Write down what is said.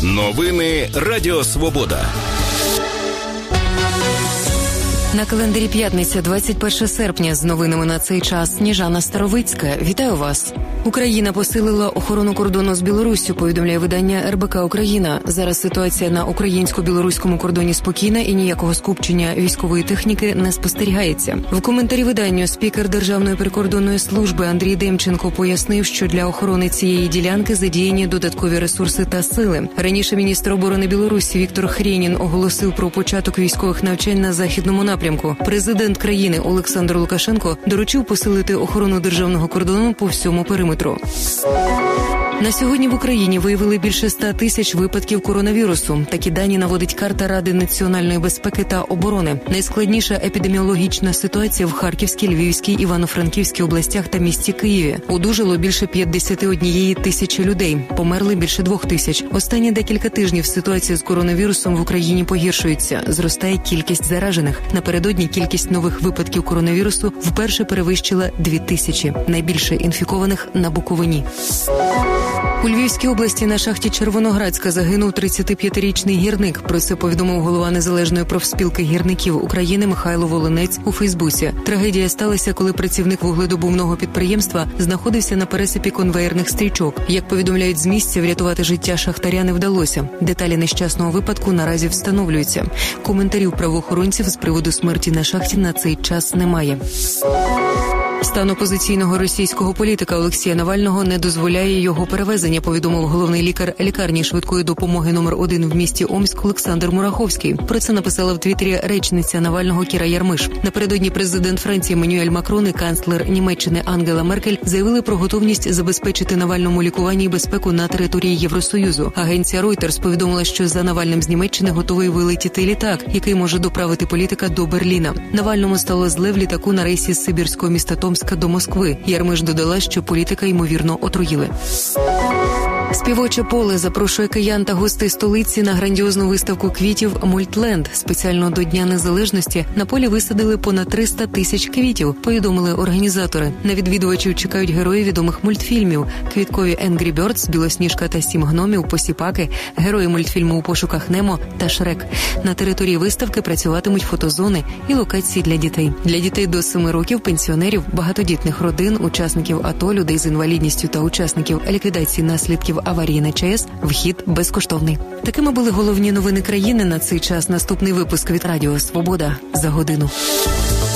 Новини Радіо Свобода. На календарі п'ятниця, 21 серпня. З новинами на цей час Сніжана Старовицька. Вітаю вас. Україна посилила охорону кордону з Білоруссю, повідомляє видання РБК «Україна». Зараз ситуація на українсько-білоруському кордоні спокійна і ніякого скупчення військової техніки не спостерігається. В коментарі виданню спікер Державної прикордонної служби Андрій Демченко пояснив, що для охорони цієї ділянки задіяні додаткові ресурси та сили. Раніше міністр оборони Білорусі Віктор Хренін оголосив про початок військових навчань на західному напрямку. Президент країни Олександр Лукашенко доручив посилити охорону державного кордону по всьому периметру. На сьогодні в Україні виявили більше 100 тисяч випадків коронавірусу. Такі дані наводить карта Ради національної безпеки та оборони. Найскладніша епідеміологічна ситуація в Харківській, Львівській, Івано-Франківській областях та місті Києві. Одужало більше 51 тисячі людей. Померли більше 2 тисяч. Останні декілька тижнів ситуація з коронавірусом в Україні погіршується. Зростає кількість заражених. Напередодні кількість нових випадків коронавірусу вперше перевищила 2000. Найбільше інфікованих на Буковині. У Львівській області на шахті Червоноградська загинув 35-річний гірник. Про це повідомив голова Незалежної профспілки гірників України Михайло Волинець у Фейсбуці. Трагедія сталася, коли працівник вугледобувного підприємства знаходився на пересипі конвеєрних стрічок. Як повідомляють з місця, врятувати життя шахтаря не вдалося. Деталі нещасного випадку наразі встановлюються. Коментарів правоохоронців з приводу смерті на шахті на цей час немає. Стан опозиційного російського політика Олексія Навального не дозволяє його перевезення, повідомив головний лікар лікарні швидкої допомоги номер 1 в місті Омськ Олександр Мураховський. Про це написала в Твіттері речниця Навального Кіра Ярмиш. Напередодні президент Франції Еммануель Макрон і канцлер Німеччини Ангела Меркель заявили про готовність забезпечити Навальному лікування і безпеку на території Євросоюзу. Агенція Reuters повідомила, що за Навальним з Німеччини готовий вилетіти літак, який може доправити політика до Берліна. Навальному стало зле в літаку на рейсі з сибірського міста Томска до Москви. Ярмиш додала, що політика, ймовірно, отруїли. Співоче поле запрошує киян та гостей столиці на грандіозну виставку квітів «Мультленд». Спеціально до Дня Незалежності на полі висадили понад 300 тисяч квітів, повідомили організатори. На відвідувачів чекають герої відомих мультфільмів: квіткові Angry Birds, Білосніжка та 7 гномів, Посіпаки, герої мультфільму «У пошуках Немо» та Шрек. На території виставки працюватимуть фотозони і локації для дітей. Для дітей до 7 років, пенсіонерів, багатодітних родин, учасників АТО, людей з інвалідністю та учасників ліквідації наслідків аварії на ЧАЕС вхід безкоштовний. Такими були головні новини країни на цей час. Наступний випуск від Радіо Свобода за годину.